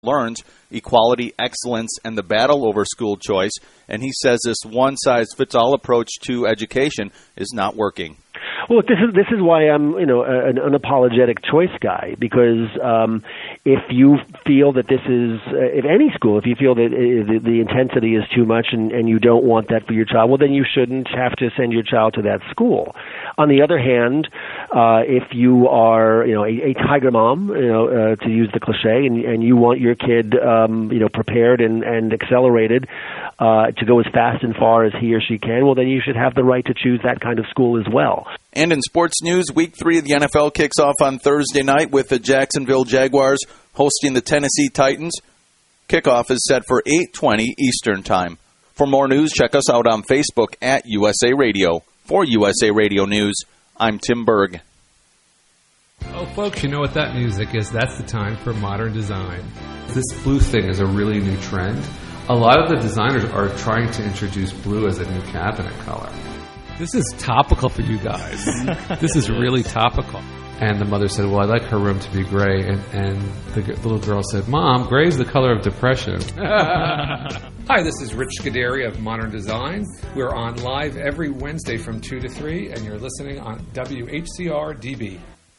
learns equality, excellence, and the battle over school choice. And he says this one-size-fits-all approach to education is not working. Well, this is why I'm an unapologetic choice guy, because if you feel that this is if any school, if you feel that the intensity is too much and you don't want that for your child, well, then you shouldn't have to send your child to that school. On the other hand, if you are a tiger mom, to use the cliche, and you want your kid prepared and accelerated to go as fast and far as he or she can, well, then you should have the right to choose that kind of school as well. And in sports news, Week 3 of the NFL kicks off on Thursday night with the Jacksonville Jaguars hosting the Tennessee Titans. Kickoff is set for 8:20 Eastern Time. For more news, check us out on Facebook at USA Radio. For USA Radio News, I'm Tim Berg. Oh, folks, you know what that music is. That's the time for modern design. This blue thing is a really new trend. A lot of the designers are trying to introduce blue as a new cabinet color. This is topical for you guys. This is really topical. And the mother said, well, I'd like her room to be gray. And the little girl said, Mom, gray is the color of depression. Hi, this is Rich Scuderi of Modern Design. We're on live every Wednesday from 2 to 3, and you're listening on WHCR DB.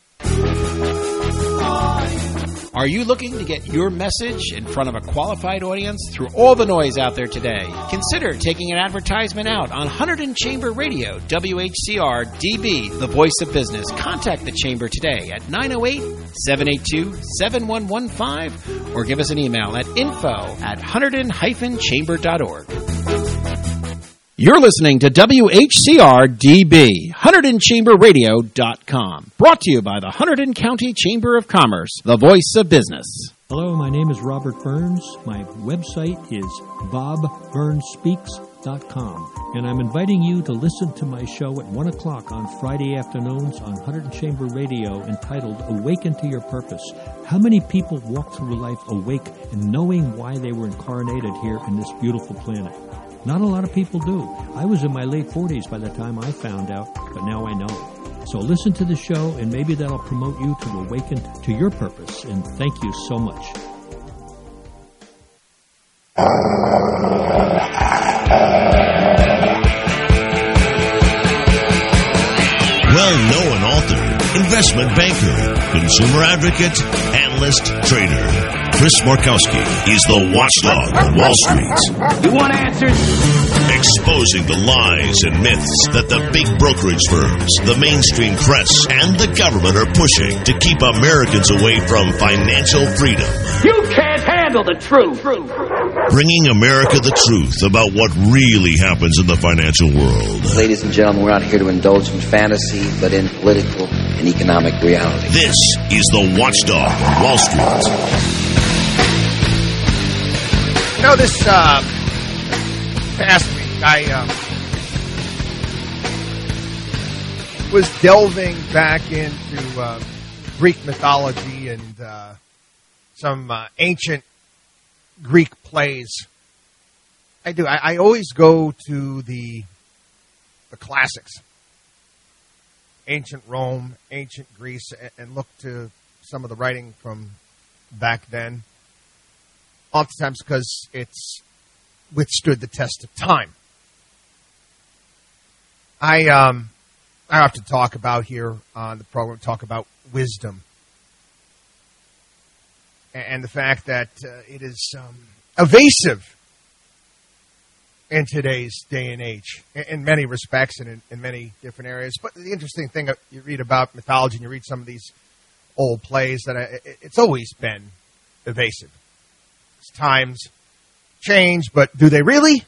Are you looking to get your message in front of a qualified audience through all the noise out there today? Consider taking an advertisement out on Hunterdon Chamber Radio, WHCR DB, the voice of business. Contact the Chamber today at 908-782-7115 or give us an email at info@hunterdon-chamber.org. You're listening to WHCR DB, HunterdonChamberRadio.com. Brought to you by the Hunterdon County Chamber of Commerce, the voice of business. Hello, my name is Robert Burns. My website is BobBurnsSpeaks.com. And I'm inviting you to listen to my show at 1 o'clock on Friday afternoons on Hunterdon Chamber Radio entitled Awaken to Your Purpose. How many people walk through life awake and knowing why they were incarnated here in this beautiful planet? Not a lot of people do. I was in my late 40s by the time I found out, but now I know. So listen to the show, and maybe that'll promote you to awaken to your purpose. And thank you so much. Well-known author, investment banker, consumer advocate, analyst, trader. Chris Markowski is the watchdog of Wall Street. You want answers? Exposing the lies and myths that the big brokerage firms, the mainstream press, and the government are pushing to keep Americans away from financial freedom. You can't handle the truth. Bringing America the truth about what really happens in the financial world. Ladies and gentlemen, we're not here to indulge in fantasy, but in political and economic reality. This is the watchdog of Wall Street. This past week, I was delving back into Greek mythology and some ancient Greek plays. I do. I always go to the classics. Ancient Rome, ancient Greece, and look to some of the writing from back then. Oftentimes because it's withstood the test of time. I often talk about here on the program, talk about wisdom. And the fact that it is evasive in today's day and age, in many respects and in many different areas. But the interesting thing, you read about mythology and you read some of these old plays, that it's always been evasive. Times change, but do they really?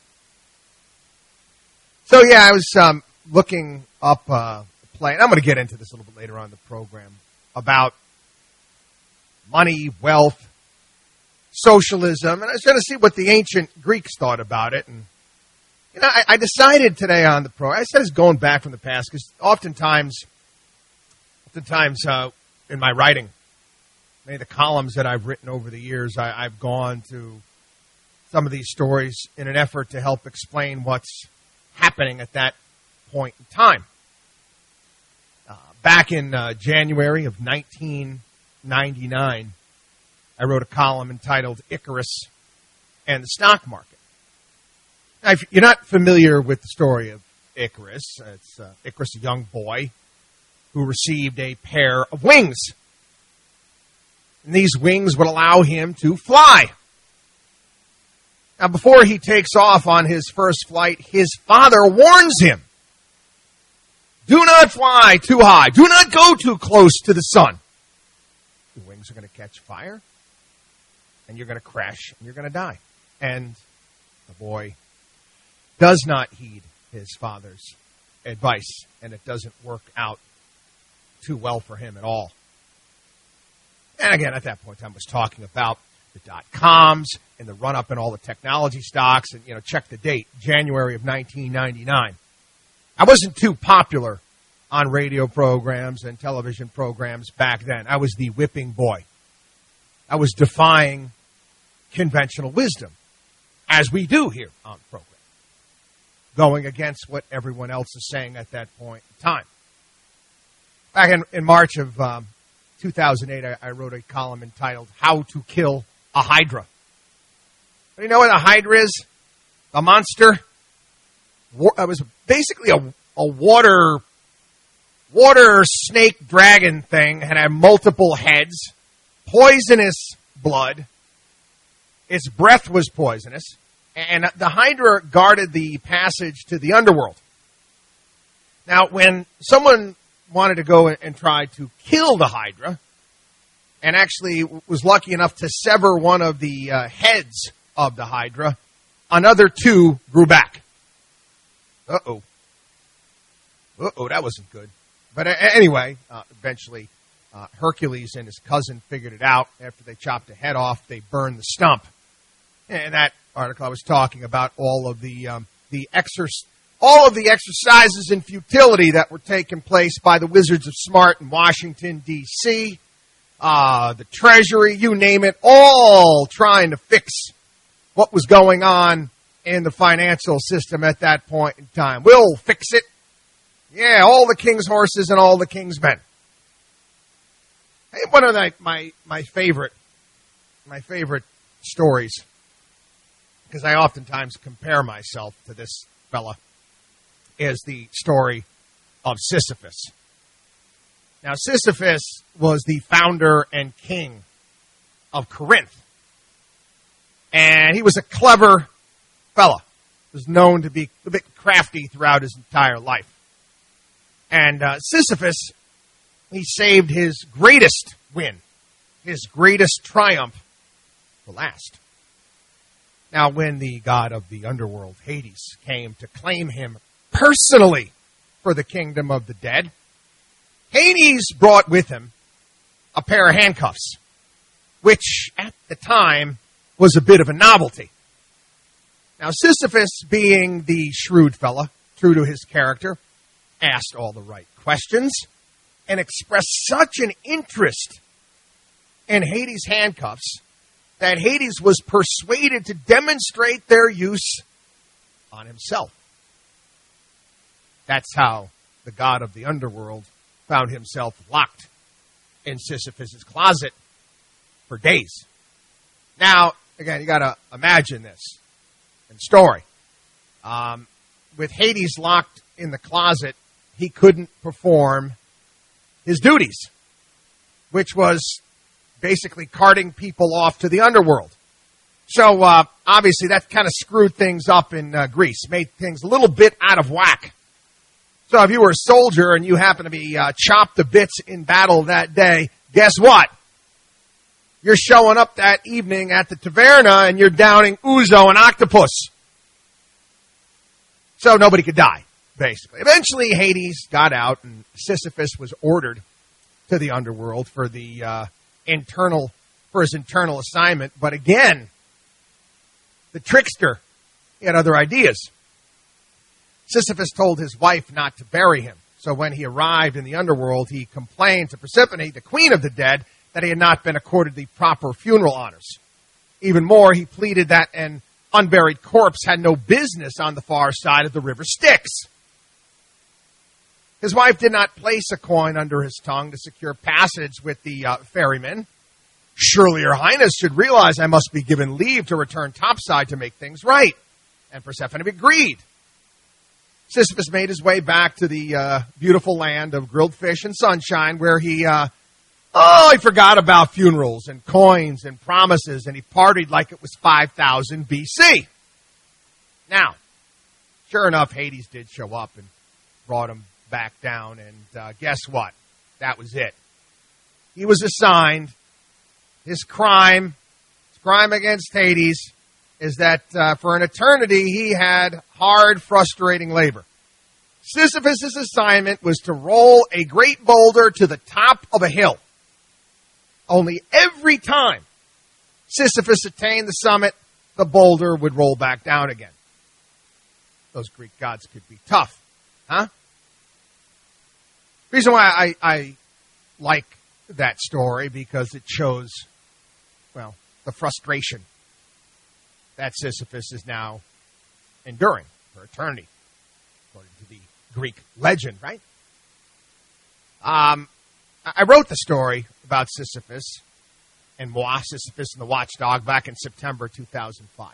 So, yeah, I was looking up a play, and I'm going to get into this a little bit later on in the program, about money, wealth, socialism, and I was going to see what the ancient Greeks thought about it. And I decided today on the program, I said it's going back from the past, because oftentimes in my writing, many of the columns that I've written over the years, I've gone to some of these stories in an effort to help explain what's happening at that point in time. Back in January of 1999, I wrote a column entitled Icarus and the Stock Market. Now, if you're not familiar with the story of Icarus, it's Icarus, a young boy who received a pair of wings. And these wings would allow him to fly. Now, before he takes off on his first flight, his father warns him, do not fly too high. Do not go too close to the sun. Your wings are going to catch fire, and you're going to crash, and you're going to die. And the boy does not heed his father's advice, and it doesn't work out too well for him at all. And again, at that point, I was talking about the dot-coms and the run-up in all the technology stocks, and, check the date, January of 1999. I wasn't too popular on radio programs and television programs back then. I was the whipping boy. I was defying conventional wisdom, as we do here on the program, going against what everyone else is saying at that point in time. Back in March of 2008, I wrote a column entitled How to Kill a Hydra. Do you know what a hydra is? A monster? It was basically a water snake dragon thing, had multiple heads, poisonous blood. Its breath was poisonous. And the hydra guarded the passage to the underworld. Now, when someone wanted to go and try to kill the hydra, and actually was lucky enough to sever one of the heads of the hydra, another two grew back. Uh-oh, that wasn't good. But anyway, eventually Hercules and his cousin figured it out. After they chopped the head off, they burned the stump. And that article I was talking about all of the exercises in futility that were taking place by the Wizards of Smart in Washington, D.C., the Treasury, you name it, all trying to fix what was going on in the financial system at that point in time. We'll fix it. Yeah, all the king's horses and all the king's men. Hey, one of my favorite stories, because I oftentimes compare myself to this fella, is the story of Sisyphus. Now, Sisyphus was the founder and king of Corinth. And he was a clever fella. He was known to be a bit crafty throughout his entire life. And Sisyphus, he saved his greatest win, his greatest triumph for last. Now, when the god of the underworld, Hades, came to claim him personally for the kingdom of the dead, Hades brought with him a pair of handcuffs, which at the time was a bit of a novelty. Now, Sisyphus, being the shrewd fella, true to his character, asked all the right questions and expressed such an interest in Hades' handcuffs that Hades was persuaded to demonstrate their use on himself. That's how the god of the underworld found himself locked in Sisyphus' closet for days. Now, again, you got to imagine this in story. With Hades locked in the closet, he couldn't perform his duties, which was basically carting people off to the underworld. So, obviously, that kind of screwed things up in Greece, made things a little bit out of whack. So if you were a soldier and you happen to be chopped to bits in battle that day, guess what? You're showing up that evening at the taverna and you're downing ouzo and octopus. So nobody could die, basically. Eventually, Hades got out and Sisyphus was ordered to the underworld for the his internal assignment. But again, the trickster, he had other ideas. Sisyphus told his wife not to bury him. So when he arrived in the underworld, he complained to Persephone, the queen of the dead, that he had not been accorded the proper funeral honors. Even more, he pleaded that an unburied corpse had no business on the far side of the river Styx. His wife did not place a coin under his tongue to secure passage with the ferryman. Surely your highness should realize I must be given leave to return topside to make things right. And Persephone agreed. Sisyphus made his way back to the beautiful land of grilled fish and sunshine, where he forgot about funerals and coins and promises, and he partied like it was 5000 BC. Now, sure enough, Hades did show up and brought him back down, and guess what? That was it. He was assigned. His crime against Hades is that for an eternity he had hard, frustrating labor. Sisyphus' assignment was to roll a great boulder to the top of a hill. Only every time Sisyphus attained the summit, the boulder would roll back down again. Those Greek gods could be tough, huh? The reason why I like that story, because it shows, well, the frustration that Sisyphus is now enduring for eternity, according to the Greek legend, right? I wrote the story about Sisyphus and moi, Sisyphus and the Watchdog, back in September 2005.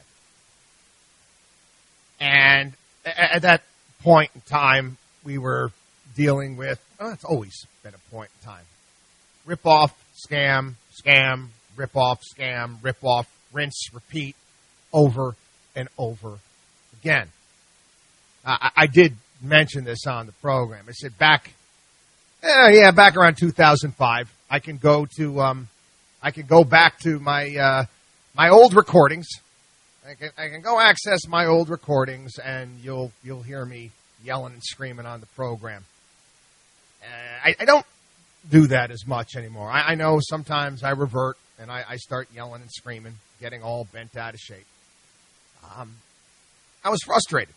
And at that point in time, we were dealing with, it's always been a point in time, rip-off, scam, rip-off, scam, rip-off, rinse, repeat, over and over again. I did mention this on the program. I said back around 2005, I can go back to my old recordings. I can go access my old recordings, and you'll hear me yelling and screaming on the program. I don't do that as much anymore. I know sometimes I revert and I start yelling and screaming, getting all bent out of shape. I was frustrated.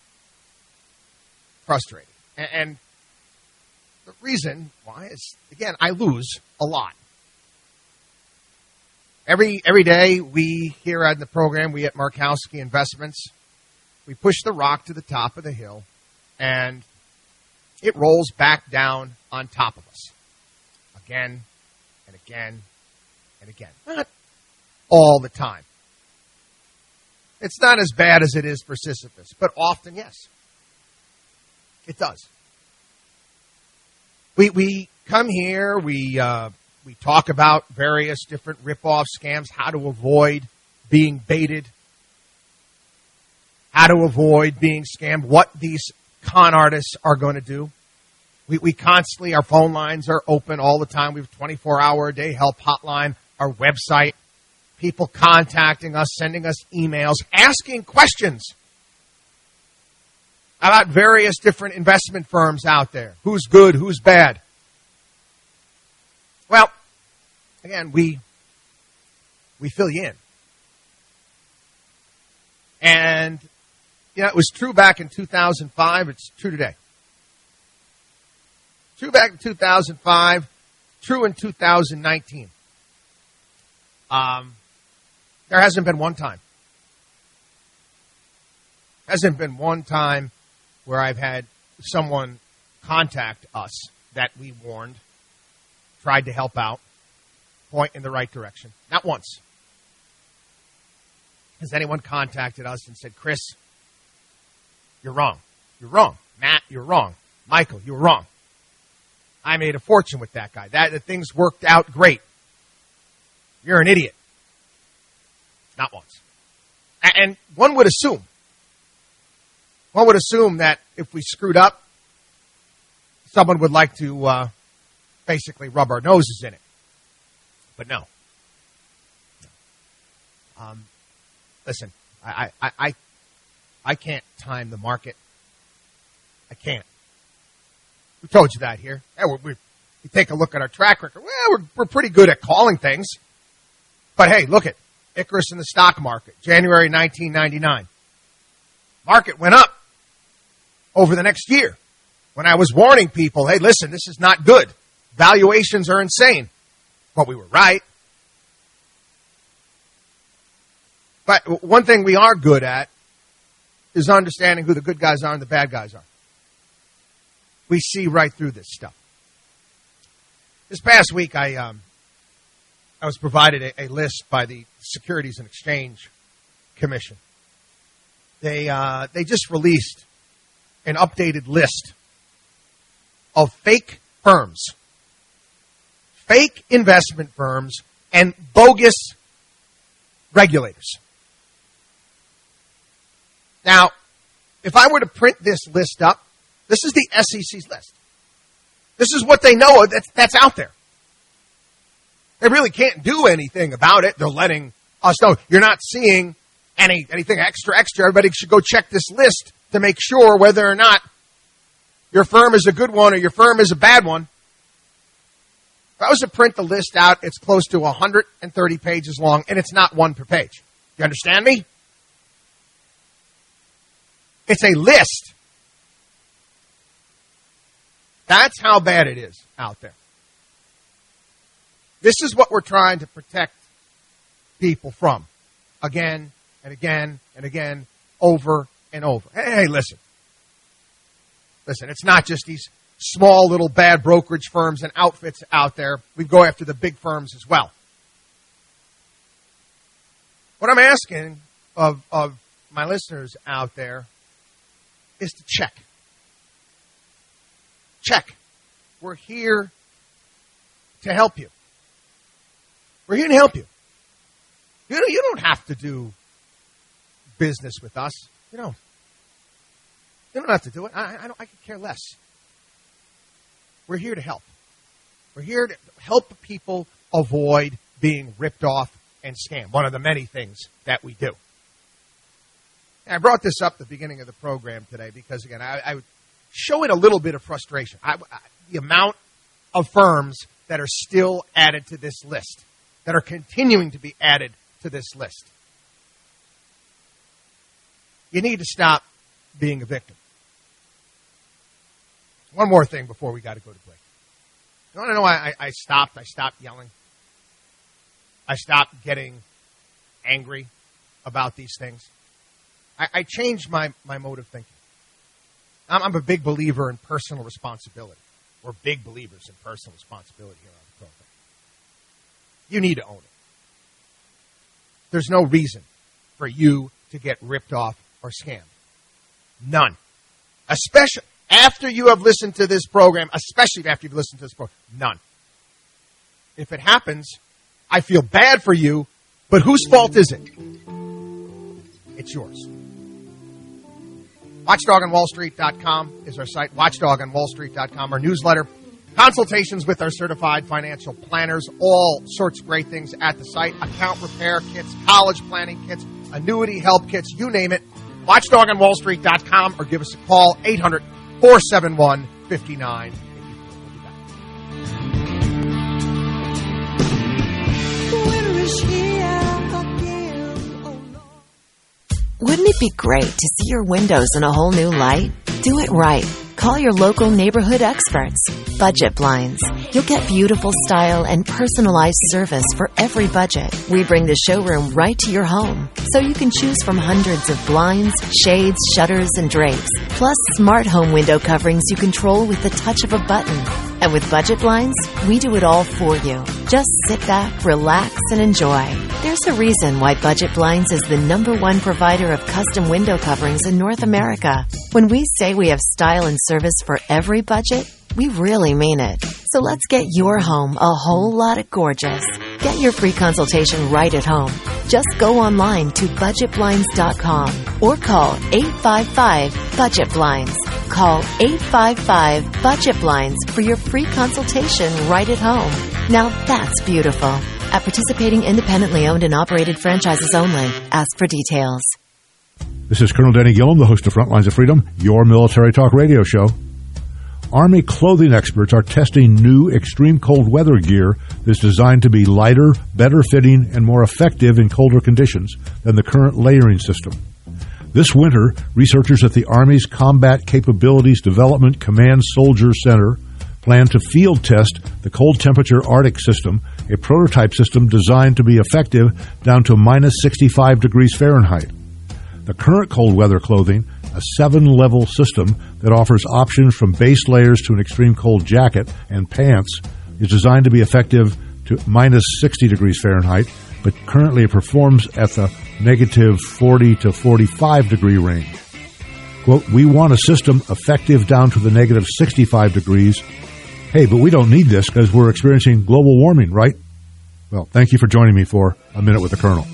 And the reason why is, again, I lose a lot. Every day we here at the program, we at Markowski Investments, we push the rock to the top of the hill, and it rolls back down on top of us. Again and again and again. Not all the time. It's not as bad as it is for Sisyphus, but often, yes. It does. We come here, we talk about various different rip-off scams, how to avoid being baited, how to avoid being scammed, what these con artists are going to do. We constantly, our phone lines are open all the time. We have a 24-hour-a-day help hotline, our website, people contacting us, sending us emails, asking questions about various different investment firms out there. Who's good, who's bad? Well, again, we fill you in. And, it was true back in 2005. It's true today. True back in 2005. True in 2019. There hasn't been one time. Hasn't been one time where I've had someone contact us that we warned, tried to help out, point in the right direction. Not once. Has anyone contacted us and said, Chris, you're wrong. You're wrong. Matt, you're wrong. Michael, you're wrong. I made a fortune with that guy. The things worked out great. You're an idiot. Not once. And one would assume that if we screwed up, someone would like to basically rub our noses in it. But no. Listen, I can't time the market. I can't. We told you that here. Yeah, we take a look at our track record. Well, we're pretty good at calling things. But hey, look at Icarus in the stock market, January 1999. Market went up over the next year. When I was warning people, hey, listen, this is not good. Valuations are insane. But we were right. But one thing we are good at is understanding who the good guys are and the bad guys are. We see right through this stuff. This past week, I I was provided a list by the Securities and Exchange Commission. They just released an updated list of fake firms, fake investment firms, and bogus regulators. Now, if I were to print this list up, this is the SEC's list. This is what they know that's out there. They really can't do anything about it. They're letting us know. You're not seeing anything extra. Everybody should go check this list to make sure whether or not your firm is a good one or your firm is a bad one. If I was to print the list out, it's close to 130 pages long, and it's not one per page. You understand me? It's a list. That's how bad it is out there. This is what we're trying to protect people from. Again and again and again, over and over. Hey, listen. Listen, it's not just these small little bad brokerage firms and outfits out there. We go after the big firms as well. What I'm asking of my listeners out there is to check. Check. We're here to help you. We're here to help you. You don't have to do business with us. You don't have to do it. I could care less. We're here to help. We're here to help people avoid being ripped off and scammed. One of the many things that we do. And I brought this up at the beginning of the program today because, again, I would show it a little bit of frustration. The amount of firms that are still added to this list, that are continuing to be added to this list. You need to stop being a victim. One more thing before we got to go to break. You want to know why I stopped? I stopped yelling. I stopped getting angry about these things. I changed my mode of thinking. I'm a big believer in personal responsibility. We're big believers in personal responsibility here on the program. You need to own it. There's no reason for you to get ripped off or scammed. None. Especially after you have listened to this program, none. If it happens, I feel bad for you, but whose fault is it? It's yours. WatchdogOnWallStreet.com is our site. WatchdogOnWallStreet.com, our newsletter. Consultations with our certified financial planners. All sorts of great things at the site. Account repair kits, college planning kits, annuity help kits, you name it. WatchdogOnWallStreet.com or give us a call, 800-471-59. Wouldn't it be great to see your windows in a whole new light? Do it right. Call your local neighborhood experts. Budget Blinds. You'll get beautiful style and personalized service for every budget. We bring the showroom right to your home, so you can choose from hundreds of blinds, shades, shutters, and drapes, plus smart home window coverings you control with the touch of a button. And with Budget Blinds, we do it all for you. Just sit back, relax, and enjoy. There's a reason why Budget Blinds is the #1 provider of custom window coverings in North America. When we say we have style and service for every budget, we really mean it. So let's get your home a whole lot of gorgeous. Get your free consultation right at home. Just go online to budgetblinds.com or call 855-BUDGET-BLINDS. Call 855-BUDGET-BLINDS for your free consultation right at home. Now that's beautiful. At participating independently owned and operated franchises only. Ask for details. This is Colonel Denny Gillum, the host of Frontlines of Freedom, your military talk radio show. Army clothing experts are testing new extreme cold weather gear that's designed to be lighter, better fitting, and more effective in colder conditions than the current layering system. This winter, researchers at the Army's Combat Capabilities Development Command Soldier Center plan to field test the cold temperature Arctic system, a prototype system designed to be effective down to minus 65 degrees Fahrenheit. The current cold weather clothing, a 7-level system that offers options from base layers to an extreme cold jacket and pants, is designed to be effective to minus 60 degrees Fahrenheit, but currently it performs at the negative 40 to 45 degree range. Quote, we want a system effective down to the negative 65 degrees. Hey, but we don't need this because we're experiencing global warming, right? Well, thank you for joining me for A Minute with the Colonel.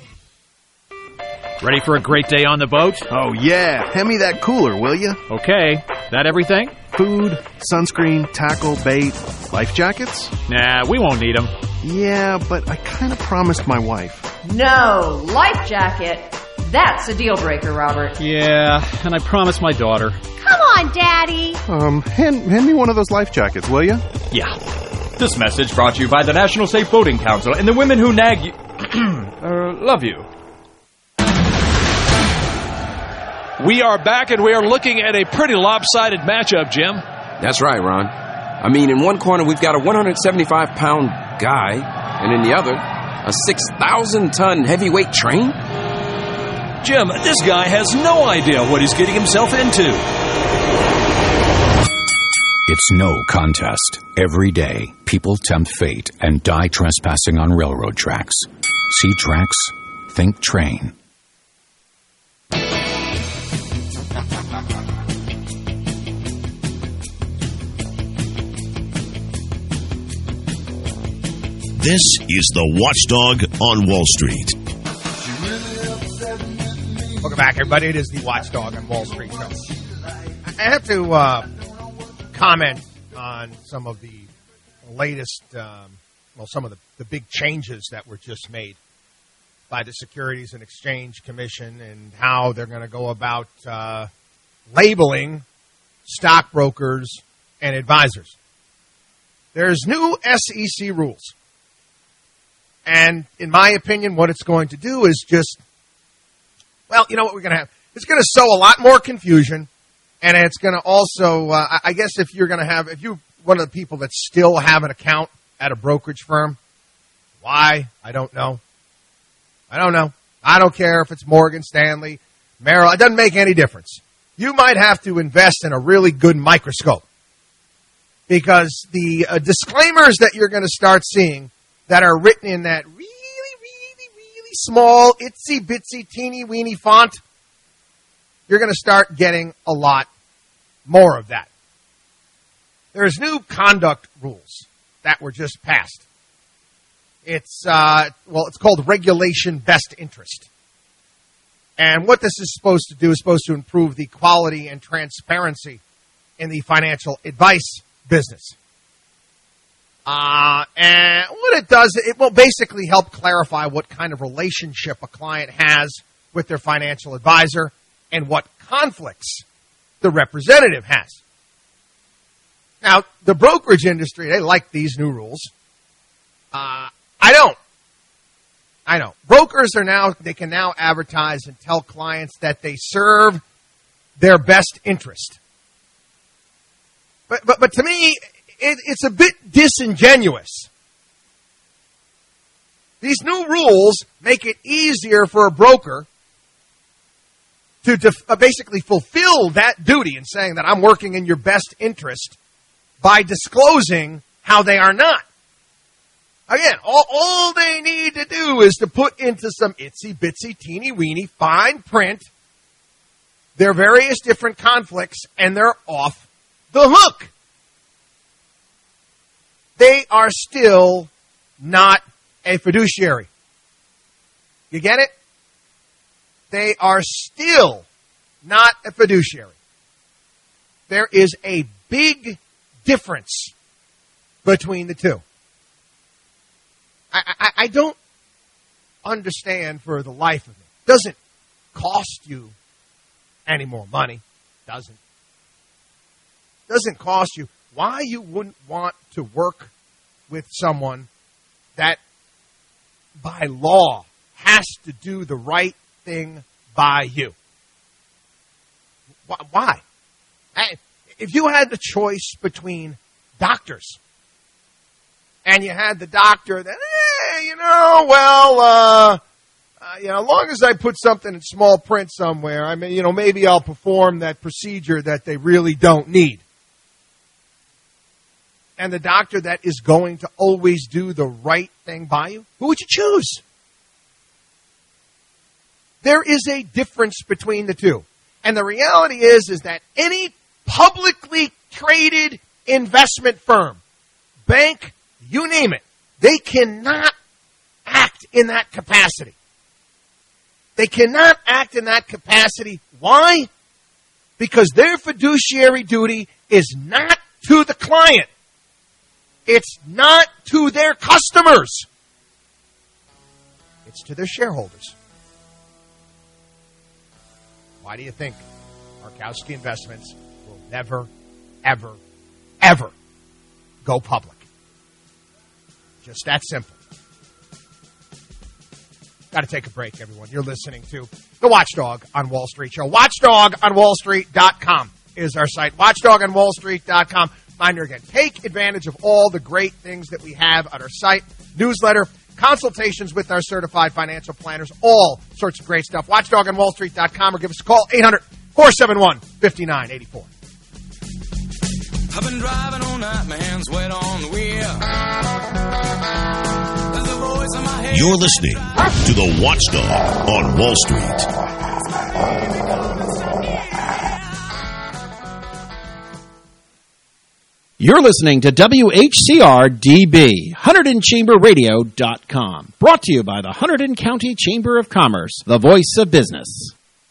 Ready for a great day on the boat? Oh, yeah. Hand me that cooler, will you? Okay. That everything? Food, sunscreen, tackle, bait, life jackets? Nah, we won't need them. Yeah, but I kind of promised my wife. No, life jacket. That's a deal breaker, Robert. Yeah, and I promised my daughter. Come on, Daddy. Hand me one of those life jackets, will you? Yeah. This message brought to you by the National Safe Boating Council and the women who nag you. Love you. We are back, and we are looking at a pretty lopsided matchup, Jim. That's right, Ron. I mean, in one corner, we've got a 175-pound guy, and in the other, a 6,000-ton heavyweight train? Jim, this guy has no idea what he's getting himself into. It's no contest. Every day, people tempt fate and die trespassing on railroad tracks. See tracks, think train. This is the Watchdog on Wall Street. Welcome back, everybody. It is the Watchdog on Wall Street show. I have to comment on some of the latest, some of the big changes that were just made by the Securities and Exchange Commission and how they're going to go about labeling stockbrokers and advisors. There's new SEC rules. And in my opinion, what it's going to do is just, well, you know what we're going to have? It's going to sow a lot more confusion, and it's going to also, I guess if you're one of the people that still have an account at a brokerage firm, why? I don't know. I don't care if it's Morgan Stanley, Merrill. It doesn't make any difference. You might have to invest in a really good microscope because the disclaimers that you're going to start seeing that are written in that really, really, really small, itsy-bitsy, teeny-weeny font, you're going to start getting a lot more of that. There's new conduct rules that were just passed. It's called Regulation Best Interest. And what this is supposed to do is supposed to improve the quality and transparency in the financial advice business. And what it does, it will basically help clarify what kind of relationship a client has with their financial advisor and what conflicts the representative has. Now, the brokerage industry, they like these new rules. I don't. Brokers they can now advertise and tell clients that they serve their best interest. But to me, it's a bit disingenuous. These new rules make it easier for a broker to basically fulfill that duty in saying that I'm working in your best interest by disclosing how they are not. Again, all they need to do is to put into some itsy-bitsy, teeny-weeny, fine print their various different conflicts, and they're off the hook. They are still not a fiduciary. You get it? They are still not a fiduciary. There is a big difference between the two. I don't understand for the life of me. It doesn't cost you any more money. Doesn't cost you. Why you wouldn't want to work with someone that by law has to do the right thing by you? Why? If you had the choice between doctors and you had the doctor that, as long as I put something in small print somewhere, maybe I'll perform that procedure that they really don't need. and the doctor that is going to always do the right thing by you, who would you choose? There is a difference between the two. And the reality is that any publicly traded investment firm, bank, you name it, they cannot act in that capacity. They cannot act in that capacity. Why? Because their fiduciary duty is not to the client. It's not to their customers. It's to their shareholders. Why do you think Markowski Investments will never, ever, ever go public? Just that simple. Got to take a break, everyone. You're listening to The Watchdog on Wall Street Show. WatchdogOnWallStreet.com is our site. WatchdogOnWallStreet.com. Reminder again, take advantage of all the great things that we have on our site. Newsletter, consultations with our certified financial planners, all sorts of great stuff. WatchdogOnWallStreet.com or give us a call, 800-471-5984. I've been driving all night, my hands wet on the wheel. You're listening to The Watchdog on Wall Street. You're listening to WHCR-DB, HunterdonChamberRadio.com. Brought to you by the Hunterdon County Chamber of Commerce, the voice of business.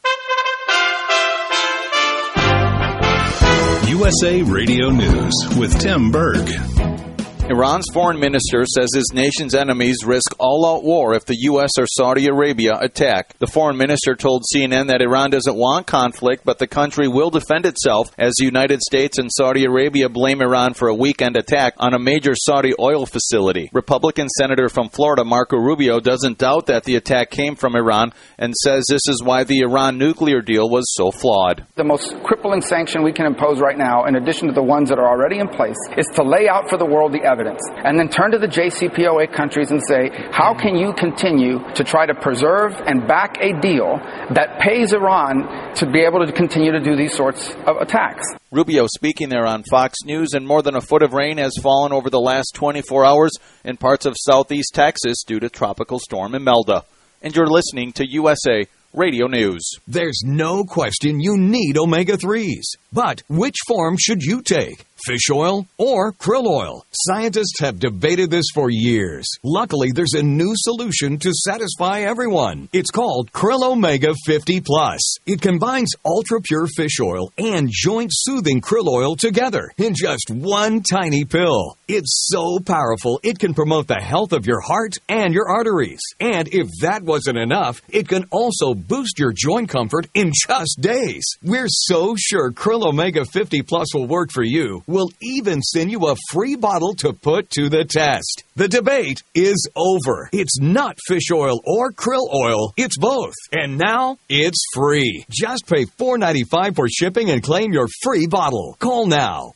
USA Radio News with Tim Berg. Iran's foreign minister says his nation's enemies risk all-out war if the U.S. or Saudi Arabia attack. The foreign minister told CNN that Iran doesn't want conflict, but the country will defend itself as the United States and Saudi Arabia blame Iran for a weekend attack on a major Saudi oil facility. Republican Senator from Florida, Marco Rubio, doesn't doubt that the attack came from Iran and says this is why the Iran nuclear deal was so flawed. The most crippling sanction we can impose right now, in addition to the ones that are already in place, is to lay out for the world the evidence. And then turn to the JCPOA countries and say, how can you continue to try to preserve and back a deal that pays Iran to be able to continue to do these sorts of attacks? Rubio speaking there on Fox News, and more than a foot of rain has fallen over the last 24 hours in parts of southeast Texas due to Tropical Storm Imelda. And you're listening to USA Radio News. There's no question you need omega-3s. But which form should you take? Fish oil or krill oil? Scientists have debated this for years. Luckily, there's a new solution to satisfy everyone. It's called Krill Omega 50 Plus. It combines ultra-pure fish oil and joint-soothing krill oil together in just one tiny pill. It's so powerful, it can promote the health of your heart and your arteries. And if that wasn't enough, it can also boost your joint comfort in just days. We're so sure Krill Omega 50 Plus will work for you. We'll even send you a free bottle to put to the test. The debate is over. It's not fish oil or krill oil. It's both. And now it's free. Just pay $4.95 for shipping and claim your free bottle. Call now.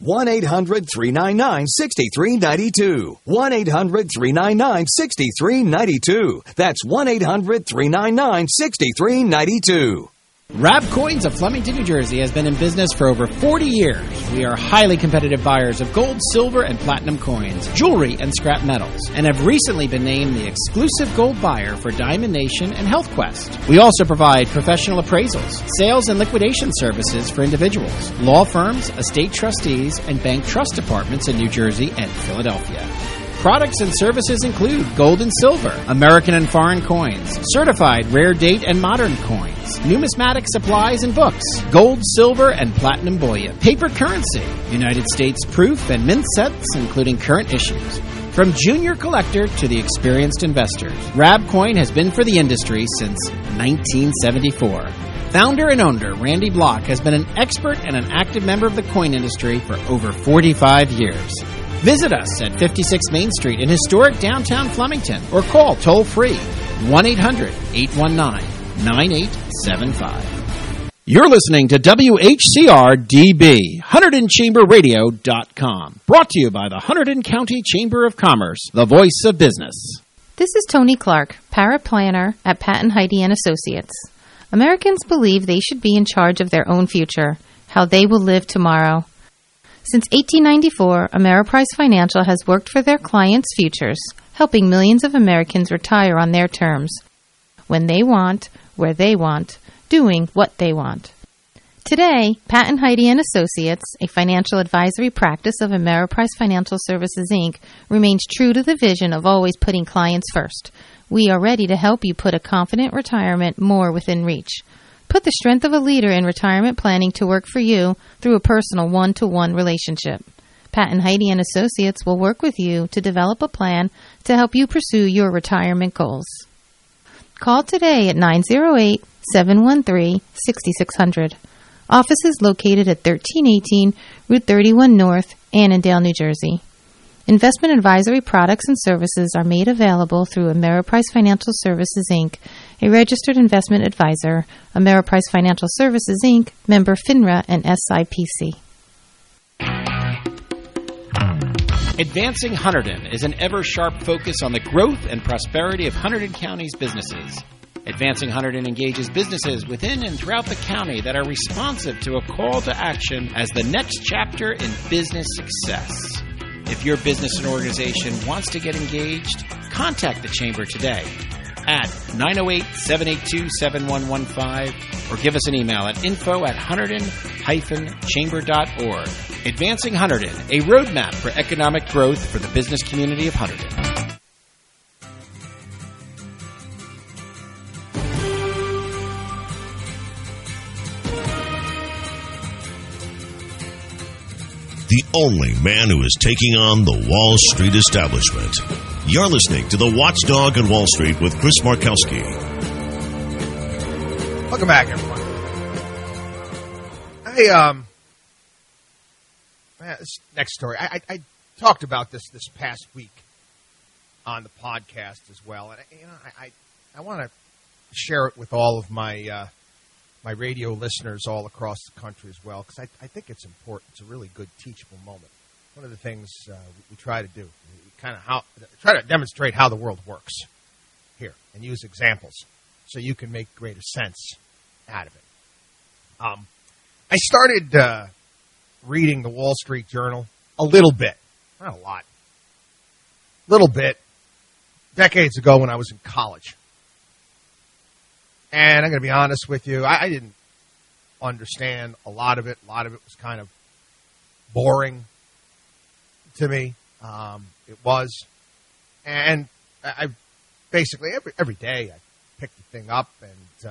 1-800-399-6392. 1-800-399-6392. That's 1-800-399-6392. Rabcoins of Flemington, New Jersey has been in business for over 40 years. We are highly competitive buyers of gold, silver, and platinum coins, jewelry, and scrap metals, and have recently been named the exclusive gold buyer for Diamond Nation and Health Quest. We also provide professional appraisals, sales and liquidation services for individuals, law firms, estate trustees, and bank trust departments in New Jersey and Philadelphia. Products and services include gold and silver, American and foreign coins, certified rare date and modern coins, numismatic supplies and books, gold, silver, and platinum bullion, paper currency, United States proof and mint sets, including current issues. From junior collector to the experienced investors, Rabcoin has been for the industry since 1974. Founder and owner Randy Block has been an expert and an active member of the coin industry for over 45 years. Visit us at 56 Main Street in historic downtown Flemington or call toll-free 1-800-819-9875. You're listening to WHCR-DB, HunterdonChamberRadio.com. Brought to you by the Hunterdon County Chamber of Commerce, the voice of business. This is Tony Clark, paraplanner at Patton Heide & Associates. Americans believe they should be in charge of their own future, how they will live tomorrow. Since 1894, Ameriprise Financial has worked for their clients' futures, helping millions of Americans retire on their terms, when they want, where they want, doing what they want. Today, Pat and Heidi and Associates, a financial advisory practice of Ameriprise Financial Services, Inc., remains true to the vision of always putting clients first. We are ready to help you put a confident retirement more within reach. Put the strength of a leader in retirement planning to work for you through a personal one-to-one relationship. Pat and Heidi and Associates will work with you to develop a plan to help you pursue your retirement goals. Call today at 908-713-6600. Office is located at 1318 Route 31 North, Annandale, New Jersey. Investment advisory products and services are made available through Ameriprise Financial Services, Inc., a registered investment advisor, Ameriprise Financial Services, Inc., member FINRA and SIPC. Advancing Hunterdon is an ever-sharp focus on the growth and prosperity of Hunterdon County's businesses. Advancing Hunterdon engages businesses within and throughout the county that are responsive to a call to action as the next chapter in business success. If your business and organization wants to get engaged, contact the Chamber today at 908-782-7115 or give us an email at info@hunterdon-chamber.org. Advancing Hunterdon, a roadmap for economic growth for the business community of Hunterdon. The only man who is taking on the Wall Street establishment. You're listening to The Watchdog on Wall Street with Chris Markowski. Welcome back, everyone. This next story. I talked about this past week on the podcast as well, and I want to share it with all of my my radio listeners all across the country as well, because I think it's important. It's a really good teachable moment. One of the things we try to do, try to demonstrate how the world works here and use examples so you can make greater sense out of it. I started reading the Wall Street Journal a little bit, not a lot, a little bit, decades ago when I was in college. And I'm going to be honest with you, I didn't understand a lot of it. A lot of it was kind of boring to me. It was. And I basically, every day I picked the thing up, and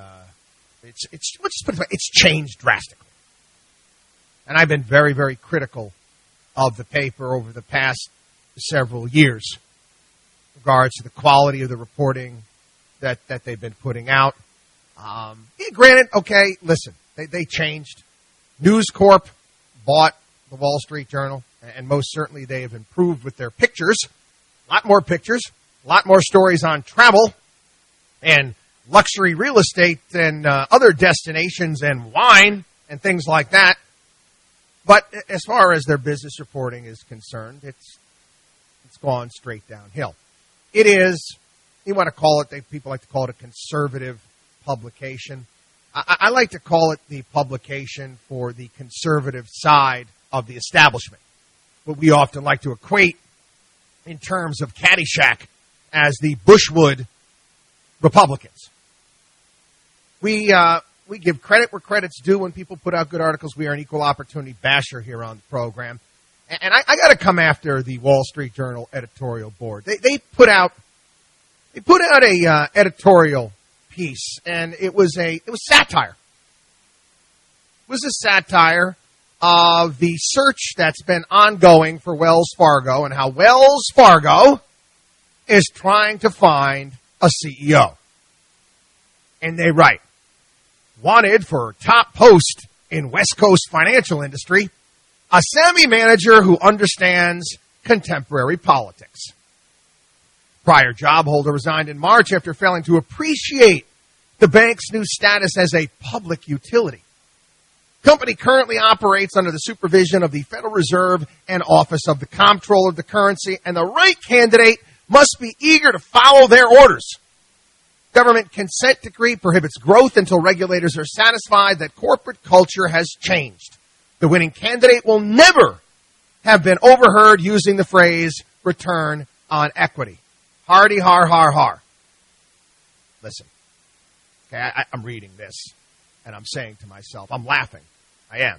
it's changed drastically. And I've been very, very critical of the paper over the past several years in regards to the quality of the reporting that they've been putting out. Granted, okay, listen, they changed. News Corp bought the Wall Street Journal, and most certainly they have improved with their pictures. A lot more pictures, a lot more stories on travel and luxury real estate and other destinations and wine and things like that. But as far as their business reporting is concerned, it's gone straight downhill. It is, you want to call it, people like to call it a conservative publication. I like to call it the publication for the conservative side of the establishment, what we often like to equate in terms of Caddyshack as the Bushwood Republicans. We give credit where credit's due when people put out good articles. We are an equal opportunity basher here on the program. And I got to come after the Wall Street Journal editorial board. They put out a editorial piece, and it was satire. It was a satire of the search that's been ongoing for Wells Fargo and how Wells Fargo is trying to find a CEO. And they write, wanted for top post in West Coast financial industry, a savvy manager who understands contemporary politics. Prior job holder resigned in March after failing to appreciate the bank's new status as a public utility. Company currently operates under the supervision of the Federal Reserve and Office of the Comptroller of the Currency, and the right candidate must be eager to follow their orders. Government consent decree prohibits growth until regulators are satisfied that corporate culture has changed. The winning candidate will never have been overheard using the phrase return on equity. Hardy, har, har, har. Listen, okay, I'm reading this, and I'm saying to myself, I'm laughing. I am.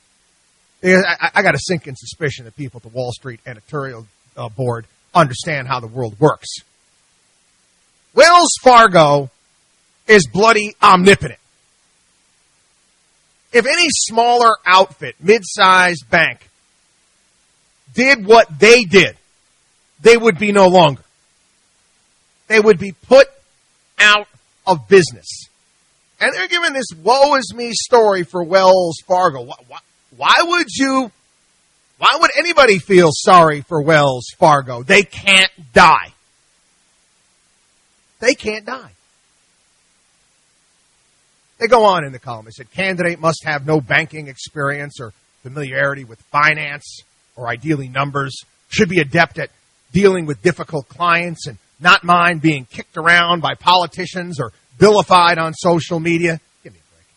I got a sinking suspicion that people at the Wall Street editorial board understand how the world works. Wells Fargo is bloody omnipotent. If any smaller outfit, mid-sized bank, did what they did, they would be no longer. They would be put out of business. And they're giving this woe is me story for Wells Fargo. Why would anybody feel sorry for Wells Fargo? They can't die. They can't die. They go on in the column. They said, candidate must have no banking experience or familiarity with finance or ideally numbers, should be adept at dealing with difficult clients and not mind being kicked around by politicians or vilified on social media. Give me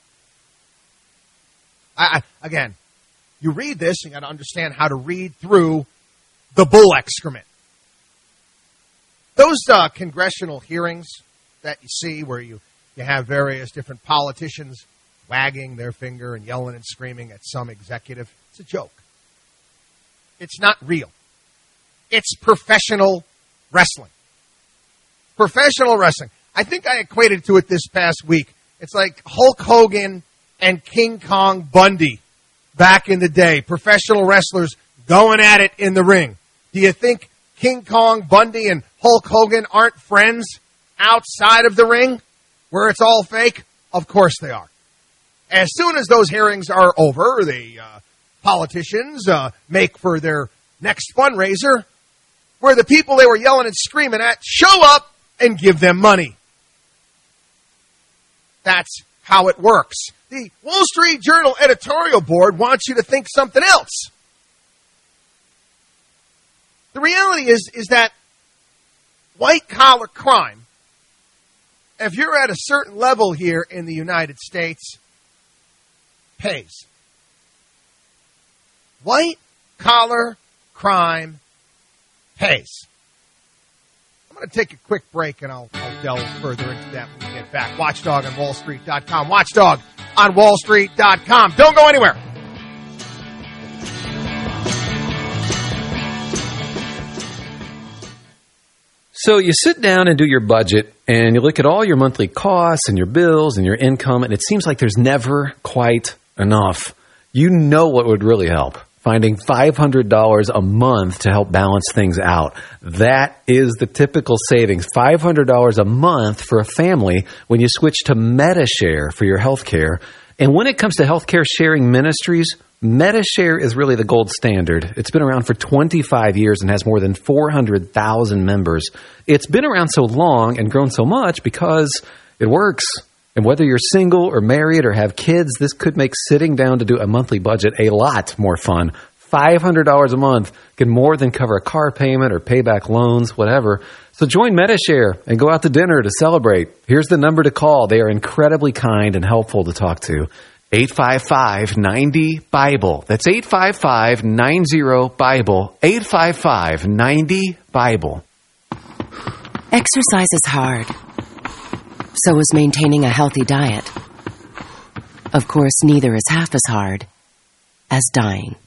a break. Again, you read this, you got to understand how to read through the bull excrement. Those congressional hearings that you see where you have various different politicians wagging their finger and yelling and screaming at some executive, it's a joke. It's not real. It's professional wrestling. Professional wrestling. I think I equated to it this past week. It's like Hulk Hogan and King Kong Bundy back in the day. Professional wrestlers going at it in the ring. Do you think King Kong Bundy and Hulk Hogan aren't friends outside of the ring where it's all fake? Of course they are. As soon as those hearings are over, the politicians make for their next fundraiser where the people they were yelling and screaming at show up and give them money. That's how it works. The Wall Street Journal editorial board wants you to think something else. The reality is that white-collar crime, if you're at a certain level here in the United States, pays. White-collar crime pays. I'm going to take a quick break, and I'll delve further into that when we get back. Watchdog on WallStreet.com. Watchdog on WallStreet.com. Don't go anywhere. So you sit down and do your budget, and you look at all your monthly costs and your bills and your income, and it seems like there's never quite enough. You know what would really help? Finding $500 a month to help balance things out. That is the typical savings. $500 a month for a family when you switch to Medi-Share for your health care. And when it comes to healthcare sharing ministries, Medi-Share is really the gold standard. It's been around for 25 years and has more than 400,000 members. It's been around so long and grown so much because it works. And whether you're single or married or have kids, this could make sitting down to do a monthly budget a lot more fun. $500 a month can more than cover a car payment or pay back loans, whatever. So join Medi-Share and go out to dinner to celebrate. Here's the number to call. They are incredibly kind and helpful to talk to. 855-90-BIBLE. That's 855-90-BIBLE. 855-90-BIBLE. Exercise is hard. So is maintaining a healthy diet. Of course, neither is half as hard as dying.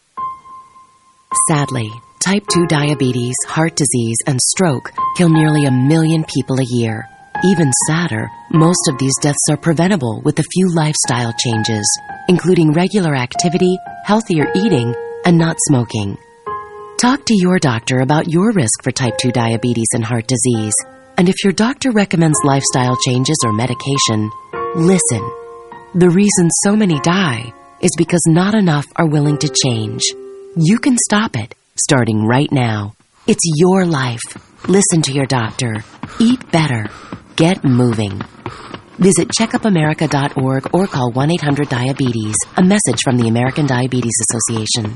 Sadly, type 2 diabetes, heart disease, and stroke kill nearly 1 million people a year. Even sadder, most of these deaths are preventable with a few lifestyle changes, including regular activity, healthier eating, and not smoking. Talk to your doctor about your risk for type 2 diabetes and heart disease. And if your doctor recommends lifestyle changes or medication, listen. The reason so many die is because not enough are willing to change. You can stop it, starting right now. It's your life. Listen to your doctor. Eat better. Get moving. Visit checkupamerica.org or call 1-800-DIABETES. A message from the American Diabetes Association.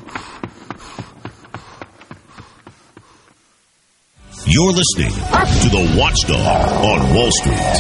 You're listening to the Watchdog on Wall Street.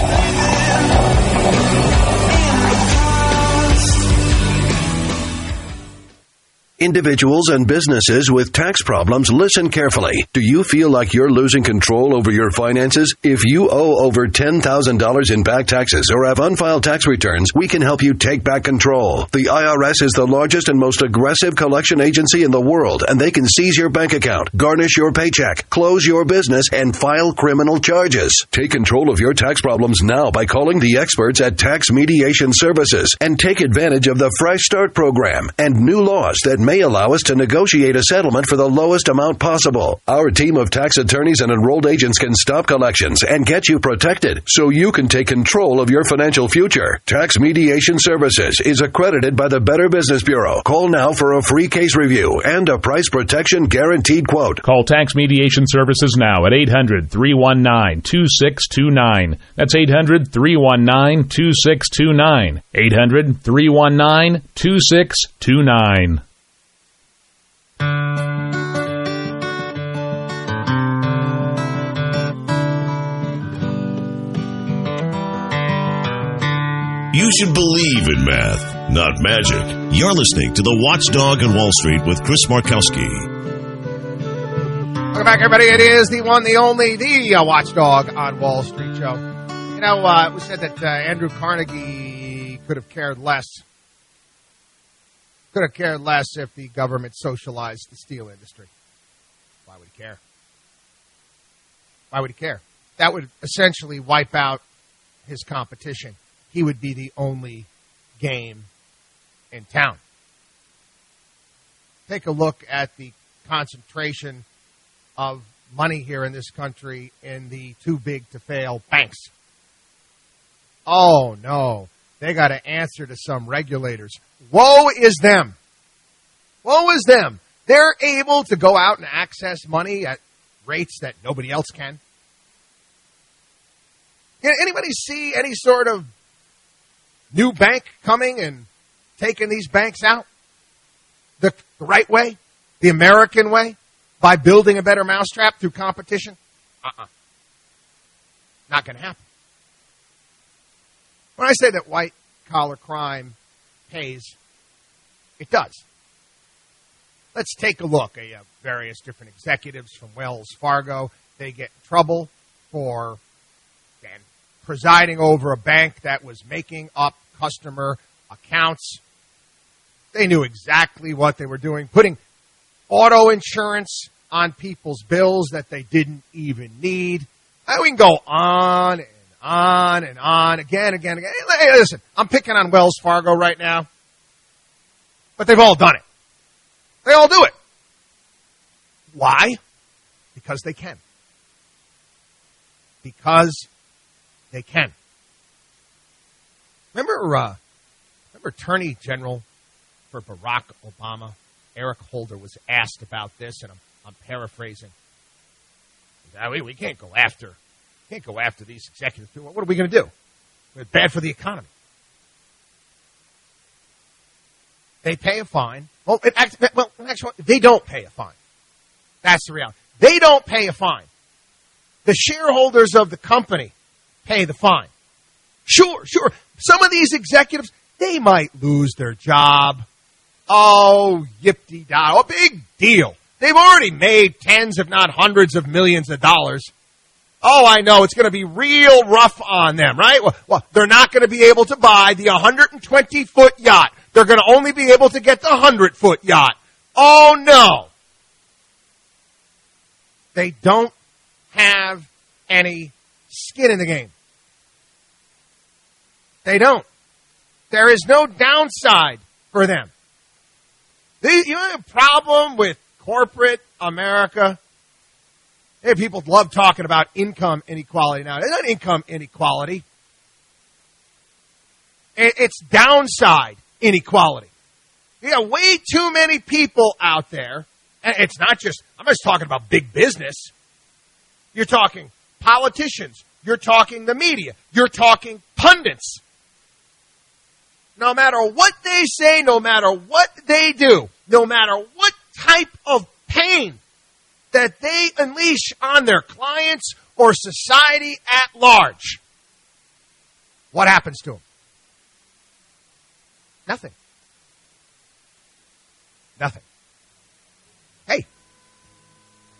Individuals and businesses with tax problems, listen carefully. Do you feel like you're losing control over your finances? If you owe over $10,000 in back taxes or have unfiled tax returns, we can help you take back control. The IRS is the largest and most aggressive collection agency in the world, and they can seize your bank account, garnish your paycheck, close your business, and file criminal charges. Take control of your tax problems now by calling the experts at Tax Mediation Services and take advantage of the Fresh Start program and new laws that may allow us to negotiate a settlement for the lowest amount possible. Our team of tax attorneys and enrolled agents can stop collections and get you protected so you can take control of your financial future. Tax Mediation Services is accredited by the Better Business Bureau. Call now for a free case review and a price protection guaranteed quote. Call Tax Mediation Services now at 800-319-2629. That's 800-319-2629. 800-319-2629. You should believe in math, not magic. You're listening to The Watchdog on Wall Street with Chris Markowski. Welcome back, everybody. It is the one, the only, the Watchdog on Wall Street show. You know, it was said that Andrew Carnegie could have cared less. Could have cared less if the government socialized the steel industry. Why would he care? Why would he care? That would essentially wipe out his competition. He would be the only game in town. Take a look at the concentration of money here in this country in the too-big-to-fail banks. Oh, no. They got to answer to some regulators. Woe is them. Woe is them. They're able to go out and access money at rates that nobody else can. Anybody see any sort of new bank coming and taking these banks out the right way, the American way, by building a better mousetrap through competition? Not going to happen. When I say that white-collar crime pays, it does. Let's take a look at various different executives from Wells Fargo. They get in trouble for presiding over a bank that was making up customer accounts. They knew exactly what they were doing, putting auto insurance on people's bills that they didn't even need. We can go on and on and on, again. Hey, listen, I'm picking on Wells Fargo right now, but they've all done it. They all do it. Why? Because they can. Because they can. Remember Attorney General for Barack Obama, Eric Holder, was asked about this, and I'm paraphrasing. We can't go after these executives. What are we going to do? It's bad for the economy. They pay a fine. Actually, they don't pay a fine. That's the reality. They don't pay a fine. The shareholders of the company pay the fine. Sure. Some of these executives, they might lose their job. Oh, yip-de-da. Oh, big deal. They've already made tens, if not hundreds of millions of dollars. Oh, I know. It's going to be real rough on them, right? Well, they're not going to be able to buy the 120-foot yacht. They're going to only be able to get the 100-foot yacht. Oh, no. They don't have any skin in the game. They don't. There is no downside for them. You have a problem with corporate America? Hey, people love talking about income inequality now. It's not income inequality. It's downside inequality. You got way too many people out there. And it's not just, I'm just talking about big business. You're talking politicians. You're talking the media. You're talking pundits. No matter what they say, no matter what they do, no matter what type of pain that they unleash on their clients or society at large, what happens to them? Nothing.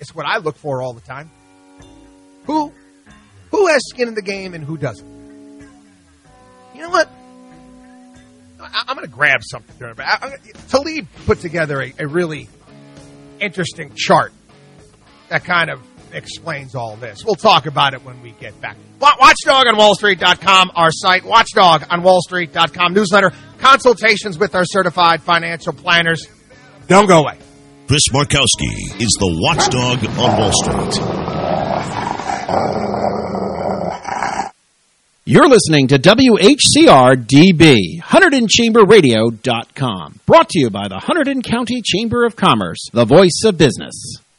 It's what I look for all the time. Who has skin in the game and who doesn't? You know what? I'm going to grab something. Talib put together a really interesting chart that kind of explains all this. We'll talk about it when we get back. WatchdogOnWallStreet.com, our site. WatchdogOnWallStreet.com newsletter. Consultations with our certified financial planners. Don't go away. Chris Markowski is the watchdog on Wall Street. You're listening to WHCR-DB, HunterdonChamberRadio.com. Brought to you by the Hunterdon County Chamber of Commerce, the voice of business.